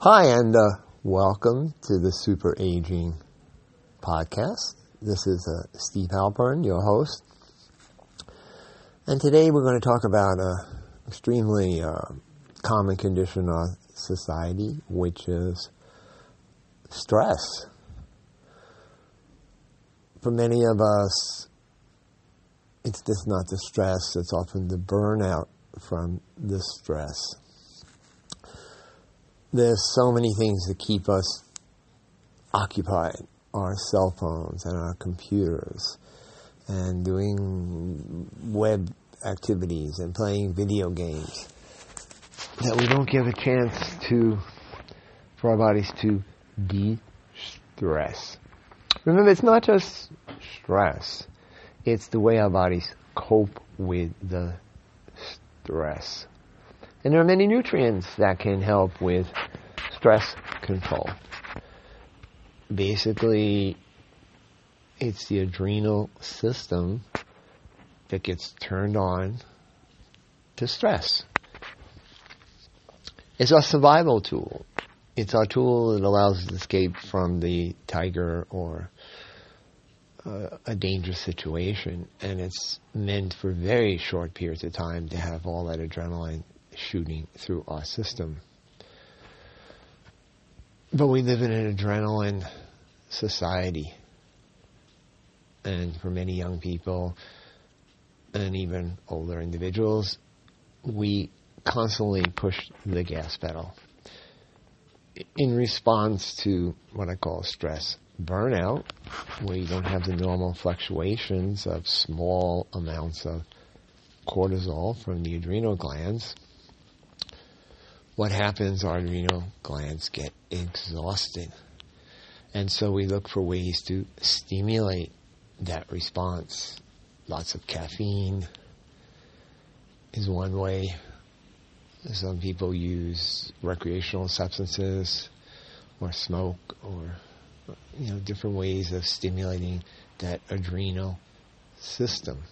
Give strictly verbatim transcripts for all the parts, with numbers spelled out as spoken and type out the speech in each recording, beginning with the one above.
Hi, and uh, welcome to the Super Aging Podcast. This is uh, Steve Halpern, your host. And today we're going to talk about an extremely uh, common condition in our society, which is stress. For many of us, it's just not the stress, it's often the burnout from the stress. There's so many things that keep us occupied, our cell phones and our computers, and doing web activities and playing video games, that we don't give a chance to, for our bodies to de-stress. Remember, it's not just stress, it's the way our bodies cope with the stress. And there are many nutrients that can help with stress control. Basically, it's the adrenal system that gets turned on to stress. It's our survival tool. It's our tool that allows us to escape from the tiger or uh, a dangerous situation. And it's meant for very short periods of time to have all that adrenaline shooting through our system. But we live in an adrenaline society. And for many young people and even older individuals, we constantly push the gas pedal in response to what I call stress burnout, where you don't have the normal fluctuations of small amounts of cortisol from the adrenal glands. What happens, our adrenal glands get exhausted. And so we look for ways to stimulate that response. Lots of caffeine is one way. Some people use recreational substances or smoke or, you know, different ways of stimulating that adrenal system.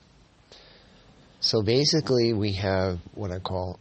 So basically we have what I call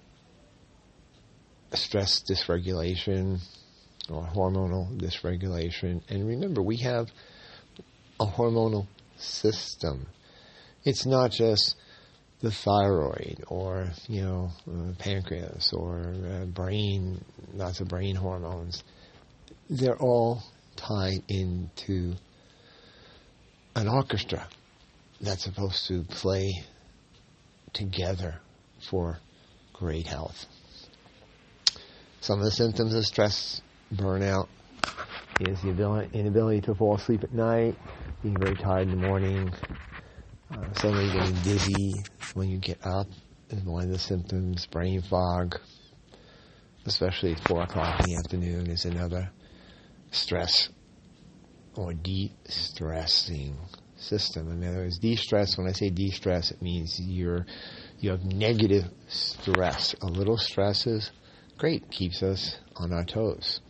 stress dysregulation or hormonal dysregulation. And remember, we have a hormonal system. It's not just the thyroid or, you know, uh, pancreas or uh, brain, lots of brain hormones. They're all tied into an orchestra that's supposed to play together for great health. Some of the symptoms of stress burnout is the ability, inability to fall asleep at night, being very tired in the morning, uh, suddenly getting dizzy when you get up is one of the symptoms. Brain fog, especially at four o'clock in the afternoon, is another stress or de-stressing system. In other words, de-stress, when I say de-stress, it means you're you have negative stress. A little stress is great, keeps us on our toes.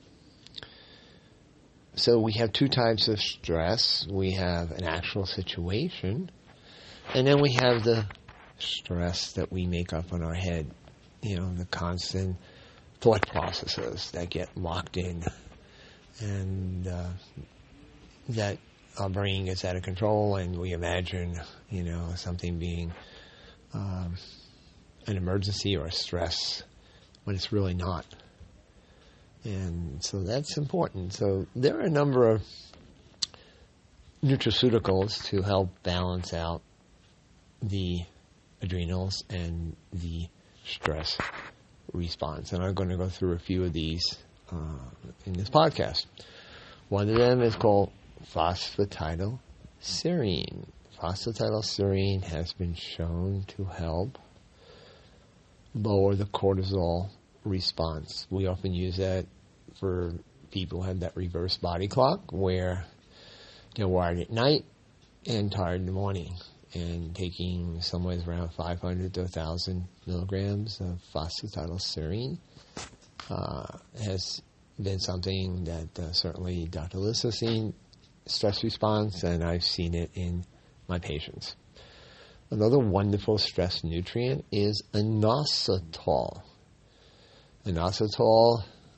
So we have two types of stress. We have an actual situation, and then we have the stress that we make up in our head. You know, the constant thought processes that get locked in, and uh, that our brain gets out of control, and we imagine, you know, something being um, an emergency or a stress when it's really not. And so that's important. So there are a number of nutraceuticals to help balance out the adrenals and the stress response. And I'm going to go through a few of these uh, in this podcast. One of them is called phosphatidylserine. Phosphatidylserine has been shown to help lower the cortisol response. We often use that for people who have that reverse body clock where they're wired at night and tired in the morning. And taking somewhere around five hundred to one thousand milligrams of phosphatidylserine uh, has been something that uh, certainly Doctor Liz has seen stress response, and I've seen it in my patients. Another wonderful stress nutrient is inositol. Inositol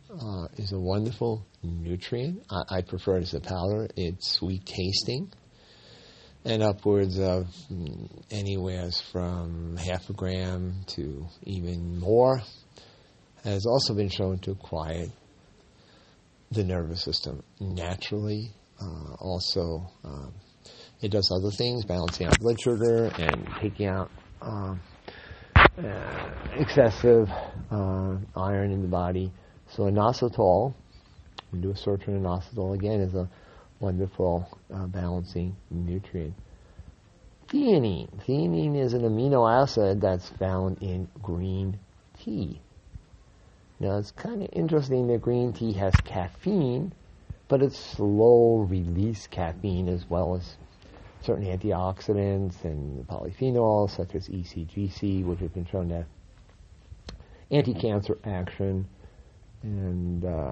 uh, is a wonderful nutrient. I, I prefer it as a powder. It's sweet tasting, and upwards of mm, anywhere from half a gram to even more has also been shown to quiet the nervous system naturally. Uh, also, um, it does other things, balancing out blood sugar and taking out um, uh, excessive uh, iron in the body. So inositol, we do a search on inositol again, is a wonderful uh, balancing nutrient. Theanine. Theanine is an amino acid that's found in green tea. Now, it's kind of interesting that green tea has caffeine, but it's slow-release caffeine as well as certain antioxidants and polyphenols such as E C G C, which have been shown to have anti-cancer action. And uh,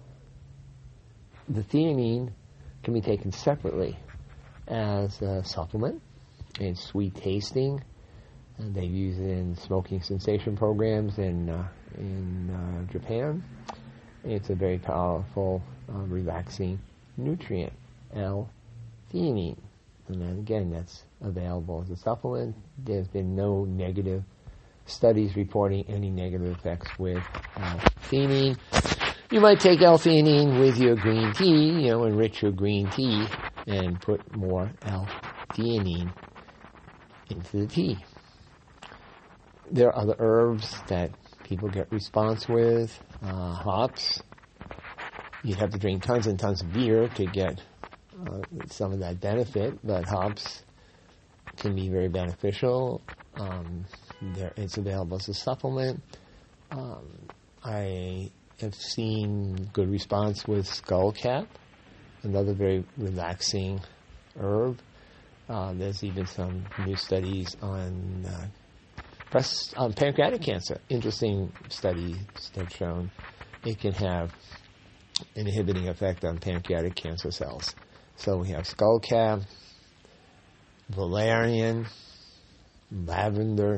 the theanine can be taken separately as a supplement. It's sweet tasting. And they use it in smoking cessation programs in uh, in uh, Japan. It's a very powerful, uh, relaxing nutrient, L-theanine. And then again, that's available as a supplement. There's been no negative studies reporting any negative effects with L-theanine. You might take L-theanine with your green tea, you know, enrich your green tea and put more L-theanine into the tea. There are other herbs that people get response with. Uh, hops. You'd have to drink tons and tons of beer to get uh, some of that benefit, but hops can be very beneficial. Um, there, it's available as a supplement. Um, I have seen good response with skullcap, another very relaxing herb. Uh, there's even some new studies on uh, breast, um, pancreatic cancer. Interesting studies have shown it can have an inhibiting effect on pancreatic cancer cells. So we have skullcap, valerian, lavender.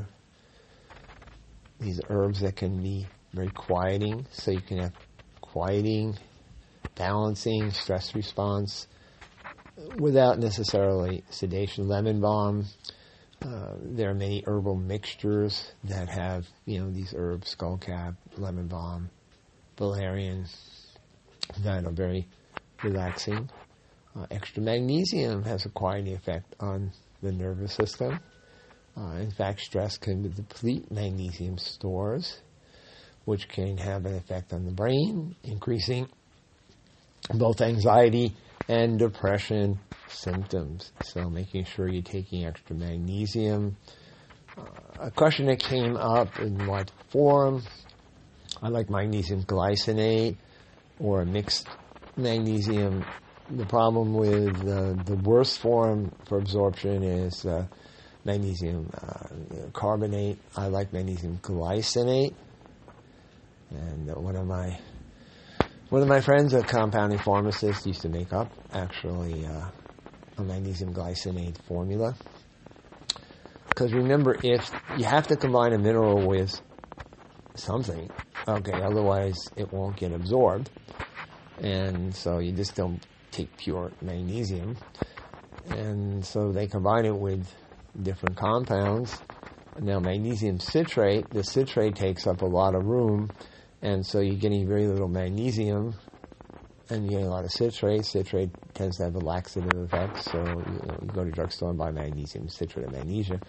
These herbs that can be very quieting, so you can have quieting, balancing, stress response without necessarily sedation. Lemon balm. Uh, there are many herbal mixtures that have, you know, these herbs, skullcap, lemon balm, valerian, that are very relaxing. Uh, extra magnesium has a quieting effect on the nervous system. Uh, in fact, stress can deplete magnesium stores, which can have an effect on the brain, increasing both anxiety and depression symptoms. So making sure you're taking extra magnesium. Uh, a question that came up in what form? I like magnesium glycinate or mixed magnesium. The problem with uh, the worst form for absorption is uh, magnesium uh, carbonate. I like magnesium glycinate. And uh, one of my one of my friends, a compounding pharmacist, used to make up actually uh, a magnesium glycinate formula. Because remember, if you have to combine a mineral with something, okay, otherwise it won't get absorbed. And so you just don't take pure magnesium. And so they combine it with different compounds. Now magnesium citrate, the citrate takes up a lot of room, and so you're getting very little magnesium, and you're getting a lot of citrate. Citrate tends to have a laxative effect, so you, know, you go to the drugstore and buy magnesium citrate and magnesia.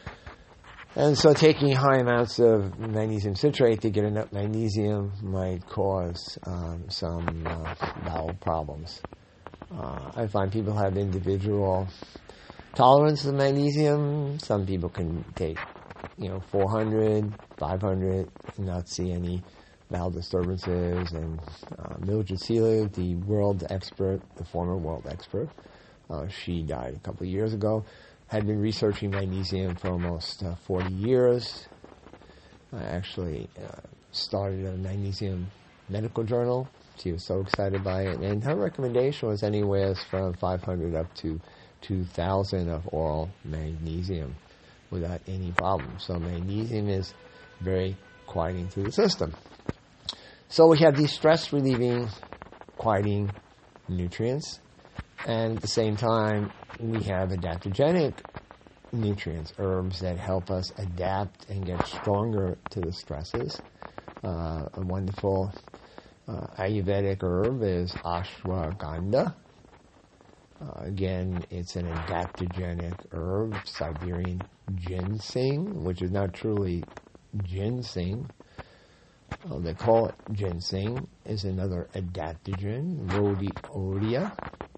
And so taking high amounts of magnesium citrate to get enough magnesium might cause um, some uh, bowel problems. Uh, I find people have individual tolerance of magnesium. Some people can take, you know, four hundred, five hundred, and not see any bowel disturbances. And uh, Mildred Seelig, the world expert, the former world expert, uh, she died a couple of years ago, had been researching magnesium for almost uh, forty years. I actually uh, started a magnesium medical journal. She was so excited by it. And her recommendation was anywhere from five hundred up to two thousand of oral magnesium without any problem. So magnesium is very quieting to the system. So we have these stress-relieving, quieting nutrients, and at the same time, we have adaptogenic nutrients, herbs that help us adapt and get stronger to the stresses. Uh, a wonderful uh, Ayurvedic herb is ashwagandha. Uh, again, it's an adaptogenic herb, Siberian ginseng, which is not truly ginseng. Uh, they call it ginseng, is another adaptogen. Rhodiola,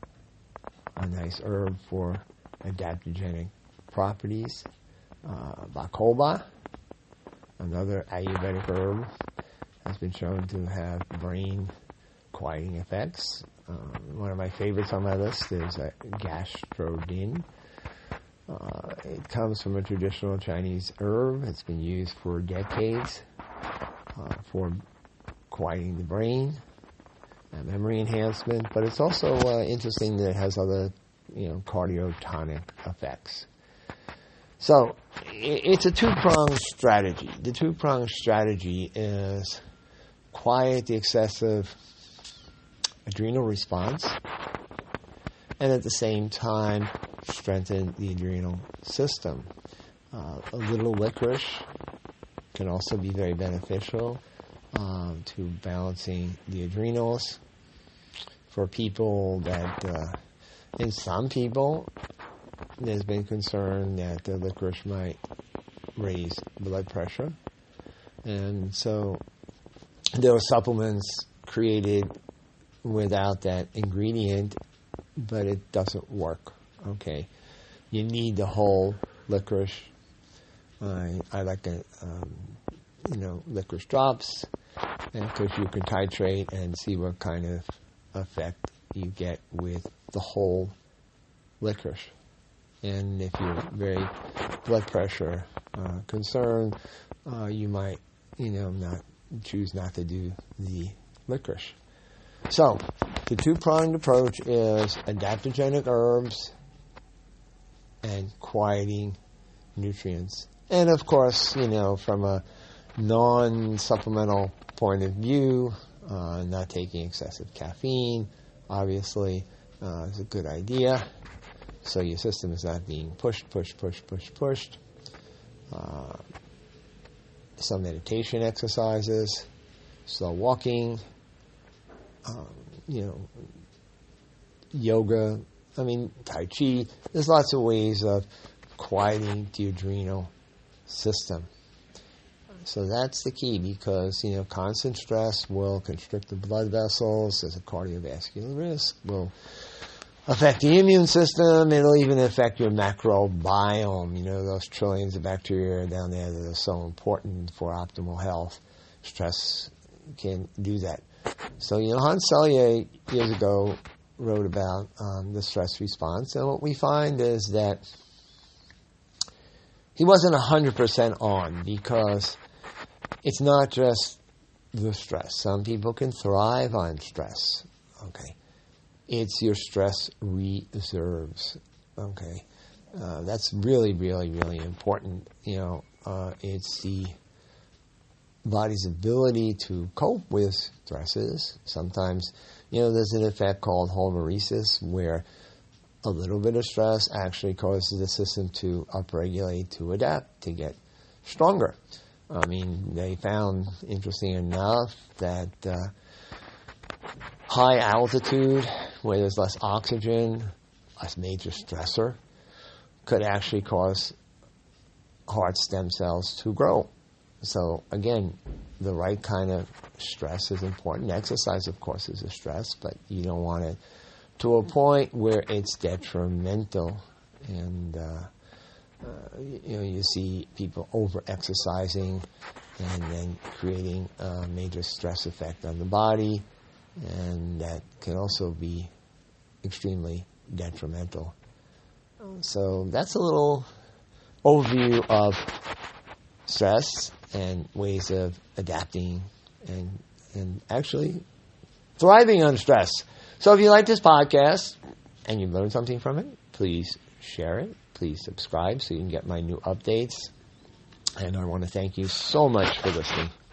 a nice herb for adaptogenic properties. Uh, Bacopa, another Ayurvedic herb, has been shown to have brain quieting effects. Um, one of my favorites on my list is uh, gastrodin. Uh, it comes from a traditional Chinese herb. It's been used for decades uh, for quieting the brain and memory enhancement, but it's also uh, interesting that it has other, you know, cardiotonic effects. So it's a two-pronged strategy. The two-pronged strategy is quiet the excessive adrenal response, and at the same time strengthen the adrenal system. Uh, a little licorice can also be very beneficial um, to balancing the adrenals. For people that, uh, in some people, there's been concern that the licorice might raise blood pressure, and so there are supplements created without that ingredient, but it doesn't work. Okay, you need the whole licorice. I I like a um, you know licorice drops, and of course you can titrate and see what kind of effect you get with the whole licorice. And if you're very blood pressure uh, concerned, uh, you might you know not choose not to do the licorice. So, the two-pronged approach is adaptogenic herbs and quieting nutrients. And of course, you know, from a non-supplemental point of view, uh, not taking excessive caffeine, obviously, uh, is a good idea. So your system is not being pushed, pushed, pushed, pushed, pushed. Uh, some meditation exercises, slow walking, Um, you know, yoga, I mean, Tai Chi. There's lots of ways of quieting the adrenal system. So that's the key, because, you know, constant stress will constrict the blood vessels. There's a cardiovascular risk. Will affect the immune system. It'll even affect your microbiome. You know, those trillions of bacteria down there that are so important for optimal health. Stress can do that. So, you know, Hans Selye years ago wrote about um, the stress response, and what we find is that he wasn't one hundred percent on, because it's not just the stress. Some people can thrive on stress, okay? It's your stress reserves, okay? Uh, that's really, really, really important. You know, uh, it's the body's ability to cope with stresses. Sometimes, you know, there's an effect called homeostasis, where a little bit of stress actually causes the system to upregulate, to adapt, to get stronger. I mean, they found, interesting enough, that uh, high altitude, where there's less oxygen, a major stressor, could actually cause heart stem cells to grow. So, again, the right kind of stress is important. Exercise, of course, is a stress, but you don't want it to a point where it's detrimental. And, uh, uh, you know, you see people over-exercising and then creating a major stress effect on the body, and that can also be extremely detrimental. So that's a little overview of stress and ways of adapting and and actually thriving on stress. So if you like this podcast and you learned something from it, please share it. Please subscribe so you can get my new updates. And I want to thank you so much for listening.